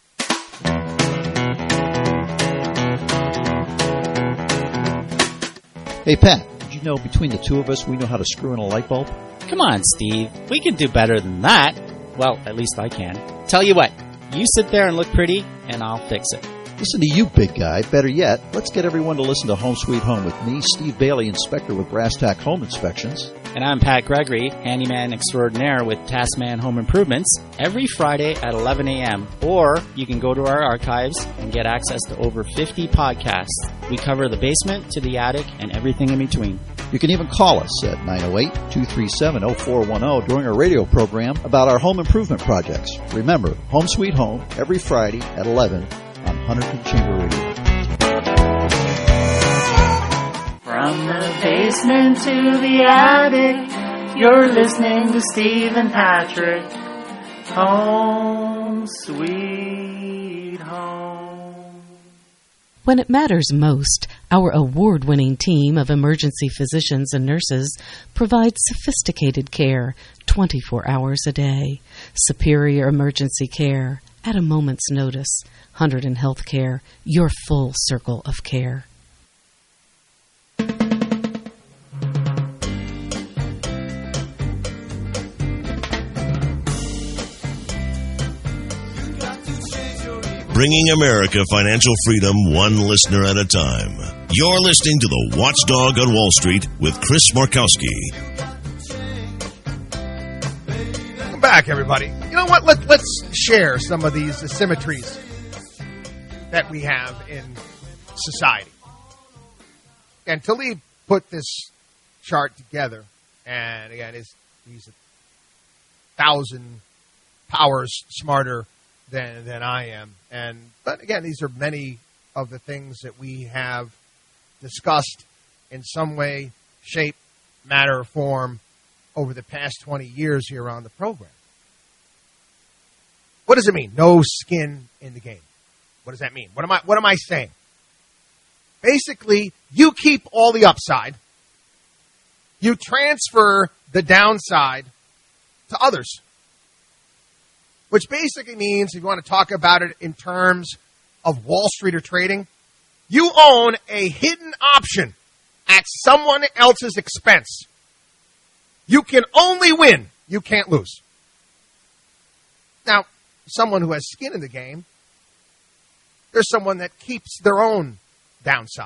Hey, Pat, did you know between the two of us we know how to screw in a light bulb? Come on, Steve. We can do better than that. Well, at least I can. Tell you what, you sit there and look pretty, and I'll fix it. Listen to you, big guy. Better yet, let's get everyone to listen to Home Sweet Home with me, Steve Bailey, inspector with Brass Tack Home Inspections. And I'm Pat Gregory, handyman extraordinaire with Taskman Home Improvements, every Friday at 11 a.m. Or you can go to our archives and get access to over 50 podcasts. We cover the basement to the attic and everything in between. You can even call us at 908-237-0410 during our radio program about our home improvement projects. Remember, Home Sweet Home, every Friday at 11 on Hunterdon Chamber Radio. From the basement to the attic, you're listening to Steve and Patrick. Home Sweet Home. When it matters most, our award-winning team of emergency physicians and nurses provides sophisticated care 24 hours a day. Superior emergency care at a moment's notice. Hunterdon Healthcare, your full circle of care. Bringing America financial freedom one listener at a time. You're listening to the Watchdog on Wall Street with Chris Markowski. Welcome back, everybody. You know what? Let's share some of these asymmetries that we have in society. And Talib put this chart together, and again, he's 1,000 powers smarter than I am. But again, these are many of the things that we have discussed in some way, shape, matter, or form over the past 20 years here on the program. What does it mean? No skin in the game. What does that mean? What am I saying? Basically, you keep all the upside. You transfer the downside to others. Which basically means, if you want to talk about it in terms of Wall Street or trading, you own a hidden option at someone else's expense. You can only win. You can't lose. Now, someone who has skin in the game, there's someone that keeps their own downside.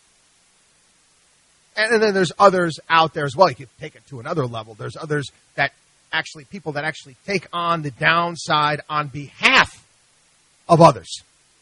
And then there's others out there as well. You could take it to another level. There's others that people that actually take on the downside on behalf of others.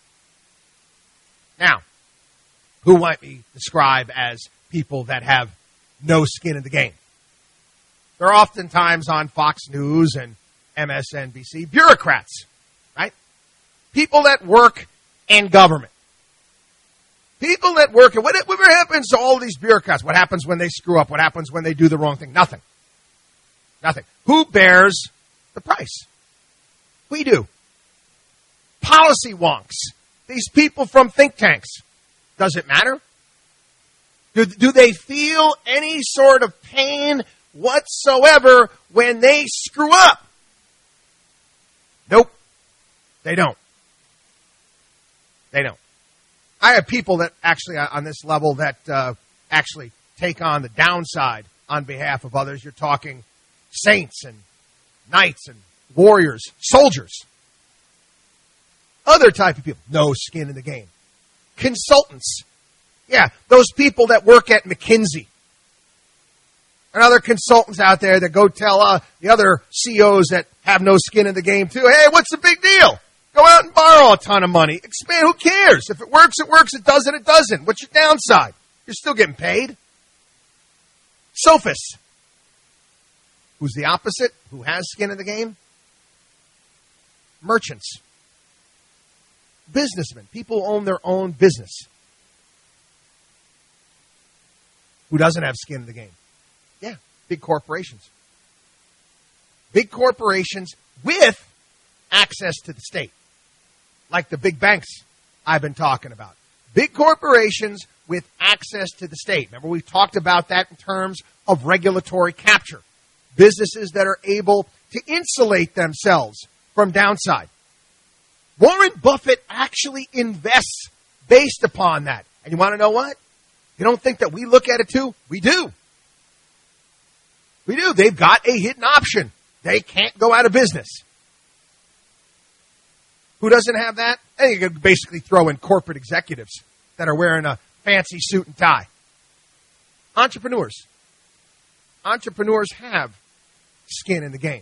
Now, who might we describe as people that have no skin in the game? They're oftentimes on Fox News and MSNBC, bureaucrats, right? People that work in government. People that work, and whatever happens to all these bureaucrats? What happens when they screw up? What happens when they do the wrong thing? Nothing. Nothing. Who bears the price? We do. Policy wonks. These people from think tanks. Does it matter? Do they feel any sort of pain whatsoever when they screw up? Nope. They don't. They don't. I have people that actually on this level that actually take on the downside on behalf of others. You're talking saints and knights and warriors, soldiers. Other type of people, no skin in the game. Consultants. Yeah, those people that work at McKinsey. And other consultants out there that go tell the other CEOs that have no skin in the game too, hey, what's the big deal? Go out and borrow a ton of money. Expand. Who cares? If it works, it works. It doesn't, it doesn't. What's your downside? You're still getting paid. Sophists. Who's the opposite? Who has skin in the game? Merchants. Businessmen. People who own their own business. Who doesn't have skin in the game? Yeah, big corporations. Big corporations with access to the state. Like the big banks I've been talking about. Big corporations with access to the state. Remember, we talked about that in terms of regulatory capture. Businesses that are able to insulate themselves from downside. Warren Buffett actually invests based upon that. And you want to know what? You don't think that we look at it too? We do. We do. They've got a hidden option. They can't go out of business. Who doesn't have that? And you could basically throw in corporate executives that are wearing a fancy suit and tie. Entrepreneurs. Entrepreneurs have skin in the game.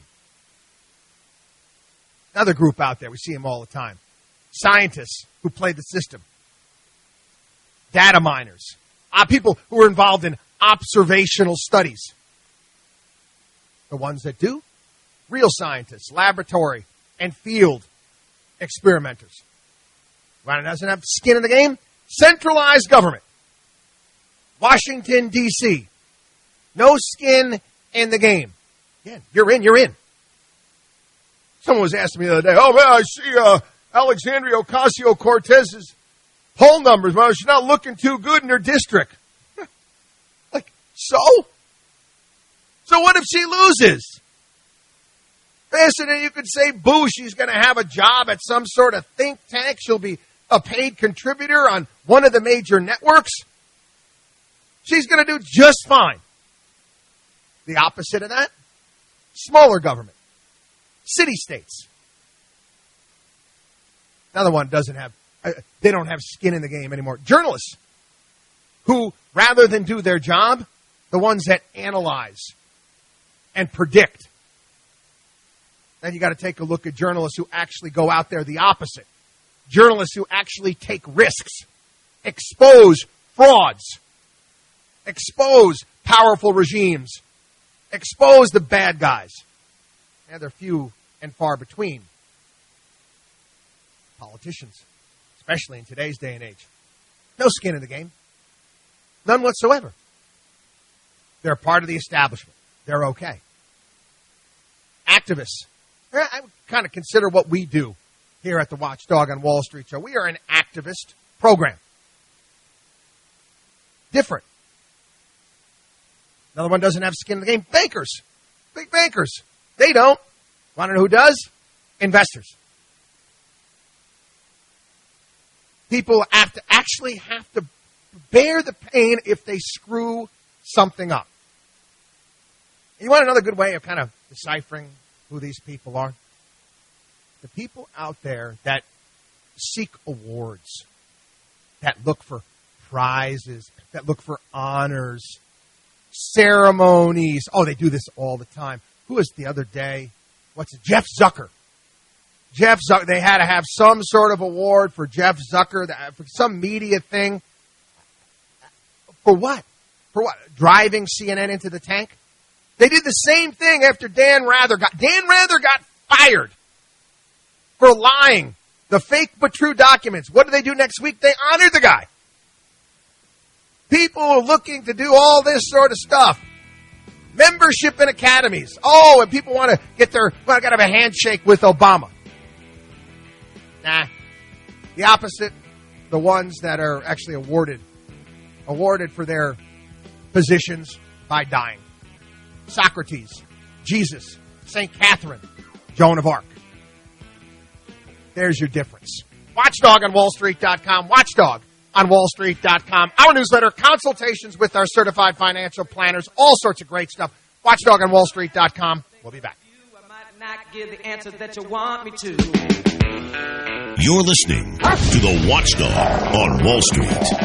Another group out there, we see them all the time. Scientists who play the system. Data miners. People who are involved in observational studies. The ones that do? Real scientists, laboratory, and field experimenters. One doesn't have skin in the game? Centralized government. Washington, D.C. No skin in the game. Again, you're in. Someone was asking me the other day, oh, man, I see Alexandria Ocasio-Cortez's poll numbers. Well, she's not looking too good in her district. Like, so? So what if she loses? Faster than you could say, boo, she's going to have a job at some sort of think tank. She'll be a paid contributor on one of the major networks. She's going to do just fine. The opposite of that, smaller government. City-states. Another one doesn't have, they don't have skin in the game anymore. Journalists who, rather than do their job, the ones that analyze and predict. Then you got to take a look at journalists who actually go out there the opposite. Journalists who actually take risks, expose frauds, expose powerful regimes, expose the bad guys. And they're few and far between. Politicians, especially in today's day and age. No skin in the game. None whatsoever. They're part of the establishment. They're okay. Activists. I would kind of consider what we do here at the Watchdog on Wall Street show. We are an activist program. Different. Another one doesn't have skin in the game. Bankers. Big bankers. They don't. Want to know who does? Investors. People have to bear the pain if they screw something up. You want another good way of kind of deciphering who these people are? The people out there that seek awards, that look for prizes, that look for honors, ceremonies. Oh, they do this all the time. Who was the other day? Jeff Zucker. Jeff Zucker. They had to have some sort of award for Jeff Zucker, for some media thing. For what? For what? Driving CNN into the tank? They did the same thing after Dan Rather got fired for lying. The fake but true documents. What do they do next week? They honored the guy. People are looking to do all this sort of stuff. Membership in academies. Oh, and people want to get got to have a handshake with Obama. Nah. The opposite, the ones that are actually awarded for their positions by dying. Socrates, Jesus, St. Catherine, Joan of Arc. There's your difference. Watchdog on WallStreet.com. Watchdog on WallStreet.com. Our newsletter, consultations with our certified financial planners, all sorts of great stuff. Watchdog on WallStreet.com. We'll be back. Not give the answer that you want me to. You're listening to the Watchdog on Wall Street.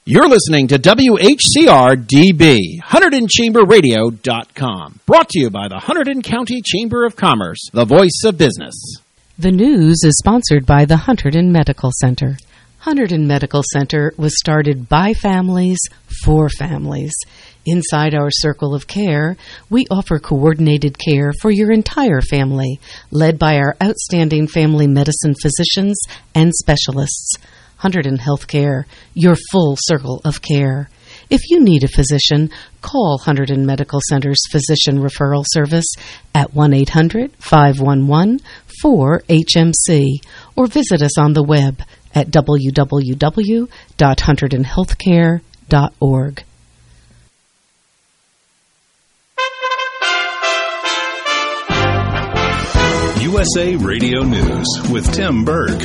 You're listening to WHCR-DB, HunterdonChamberRadio.com. Brought to you by the Hunterdon County Chamber of Commerce, the voice of business. The news is sponsored by the Hunterdon Medical Center. Hunterdon Medical Center was started by families for families. Inside our circle of care, we offer coordinated care for your entire family, led by our outstanding family medicine physicians and specialists. Hunterdon Healthcare, your full circle of care. If you need a physician, call Hunterdon Medical Center's Physician Referral Service at 1-800-511-4HMC or visit us on the web at www.hunterdonhealthcare.org. USA Radio News with Tim Berg.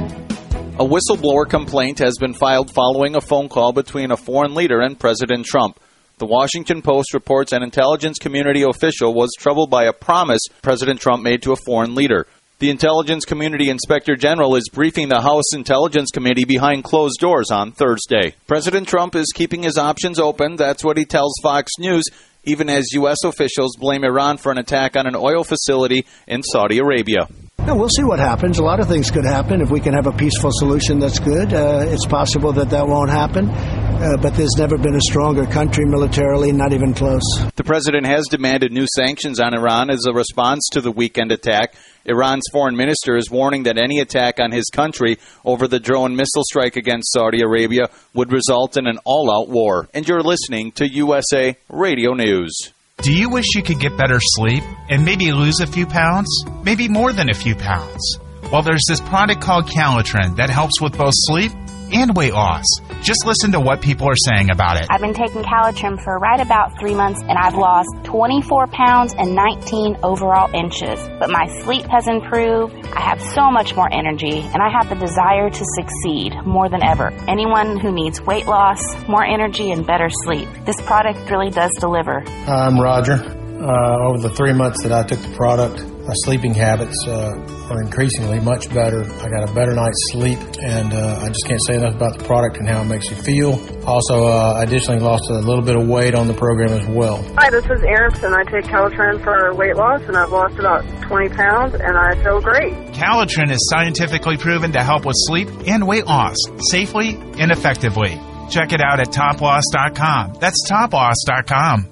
A whistleblower complaint has been filed following a phone call between a foreign leader and President Trump. The Washington Post reports an intelligence community official was troubled by a promise President Trump made to a foreign leader. The Intelligence Community Inspector General is briefing the House Intelligence Committee behind closed doors on Thursday. President Trump is keeping his options open. That's what he tells Fox News, even as U.S. officials blame Iran for an attack on an oil facility in Saudi Arabia. No, we'll see what happens. A lot of things could happen. If we can have a peaceful solution, that's good. It's possible that won't happen. But there's never been a stronger country militarily, not even close. The president has demanded new sanctions on Iran as a response to the weekend attack. Iran's foreign minister is warning that any attack on his country over the drone missile strike against Saudi Arabia would result in an all-out war. And you're listening to USA Radio News. Do you wish you could get better sleep and maybe lose a few pounds? Maybe more than a few pounds? Well, there's this product called Calitrin that helps with both sleep and weight loss. Just listen to what people are saying about it. I've been taking Calitrin for right about 3 months, and I've lost 24 pounds and 19 overall inches. But my sleep has improved, I have so much more energy, and I have the desire to succeed more than ever. Anyone who needs weight loss, more energy, and better sleep, this product really does deliver. I'm Roger. Over the 3 months that I took the product, my sleeping habits are increasingly much better. I got a better night's sleep, and I just can't say enough about the product and how it makes you feel. Also, I additionally lost a little bit of weight on the program as well. Hi, this is Erin, and I take Calitrin for weight loss, and I've lost about 20 pounds, and I feel great. Calitrin is scientifically proven to help with sleep and weight loss safely and effectively. Check it out at toploss.com. That's toploss.com.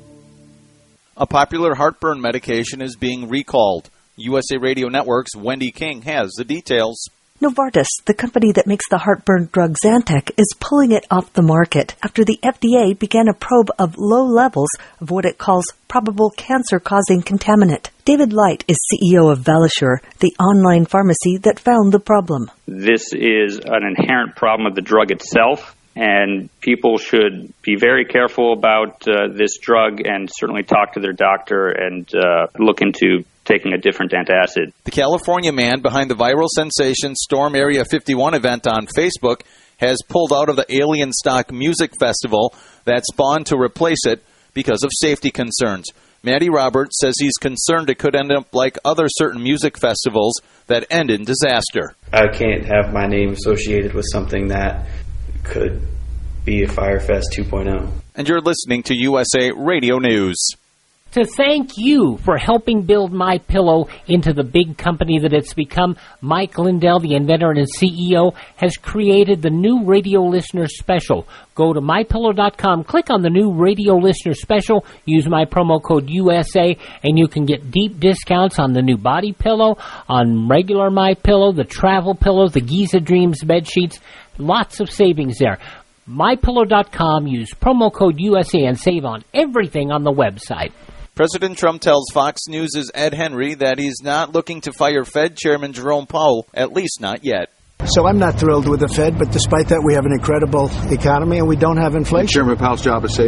A popular heartburn medication is being recalled. USA Radio Network's Wendy King has the details. Novartis, the company that makes the heartburn drug Zantac, is pulling it off the market after the FDA began a probe of low levels of what it calls probable cancer-causing contaminant. David Light is CEO of Valisure, the online pharmacy that found the problem. This is an inherent problem of the drug itself, and people should be very careful about this drug and certainly talk to their doctor and look into taking a different antacid. The California man behind the viral sensation Storm Area 51 event on Facebook has pulled out of the Alien Stock Music Festival that spawned to replace it because of safety concerns. Matty Roberts says he's concerned it could end up like other certain music festivals that end in disaster. I can't have my name associated with something that could be a Firefest 2.0. And you're listening to USA Radio News. To thank you for helping build MyPillow into the big company that it's become, Mike Lindell, the inventor and CEO, has created the new Radio Listener Special. Go to MyPillow.com, click on the new Radio Listener Special, use my promo code USA, and you can get deep discounts on the new body pillow, on regular MyPillow, the travel pillows, the Giza Dreams bed sheets. Lots of savings there. MyPillow.com, use promo code USA, and save on everything on the website. President Trump tells Fox News' Ed Henry that he's not looking to fire Fed Chairman Jerome Powell, at least not yet. So I'm not thrilled with the Fed, but despite that, we have an incredible economy and we don't have inflation. Chairman Powell's job is safe?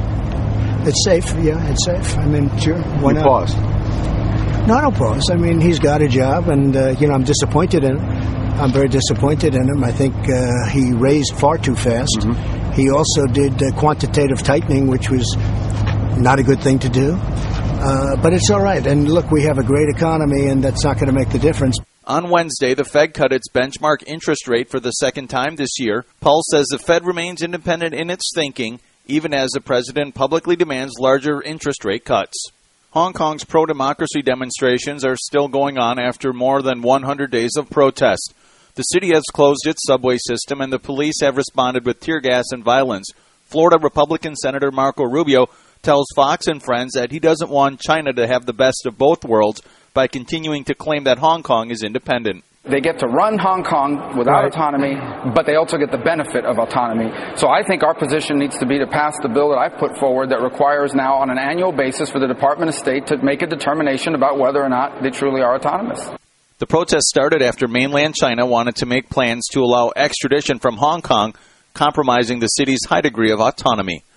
It's safe, yeah, it's safe. I mean, sure, why not? You paused. No, I don't pause. I mean, he's got a job, and, I'm disappointed in him. I'm very disappointed in him. I think he raised far too fast. Mm-hmm. He also did quantitative tightening, which was not a good thing to do. But it's all right. And look, we have a great economy, and that's not going to make the difference. On Wednesday, the Fed cut its benchmark interest rate for the second time this year. Pulse says the Fed remains independent in its thinking, even as the president publicly demands larger interest rate cuts. Hong Kong's pro-democracy demonstrations are still going on after more than 100 days of protest. The city has closed its subway system, and the police have responded with tear gas and violence. Florida Republican Senator Marco Rubio tells Fox and Friends that he doesn't want China to have the best of both worlds by continuing to claim that Hong Kong is independent. They get to run Hong Kong without autonomy, but they also get the benefit of autonomy. So I think our position needs to be to pass the bill that I've put forward that requires now on an annual basis for the Department of State to make a determination about whether or not they truly are autonomous. The protest started after mainland China wanted to make plans to allow extradition from Hong Kong, compromising the city's high degree of autonomy.